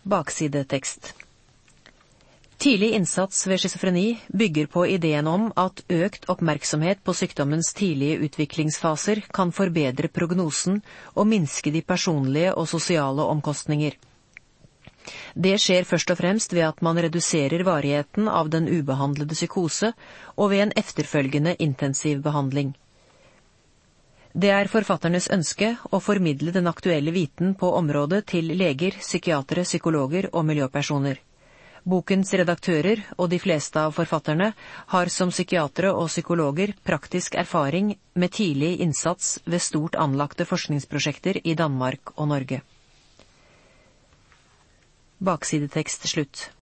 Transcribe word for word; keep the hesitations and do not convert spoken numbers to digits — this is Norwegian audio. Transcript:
Baksidetekst. Tidlig innsats ved schizofreni bygger på ideen om at økt oppmerksomhet på sykdommens tidlige utviklingsfaser kan forbedre prognosen og minske de personlige og sosiale omkostninger. Det skjer først og fremst ved at man reduserer varigheten av den ubehandlede psykose og ved en efterfølgende intensiv behandling. Det er forfatternes ønske å formidle den aktuelle viten på området til leger, psykiatere, psykologer og miljøpersoner. Bokens redaktører og de fleste av forfatterne har som psykiatere og psykologer praktisk erfaring med tidlig innsats ved stort anlagte forskningsprosjekter i Danmark og Norge. Baksidetekst slutt.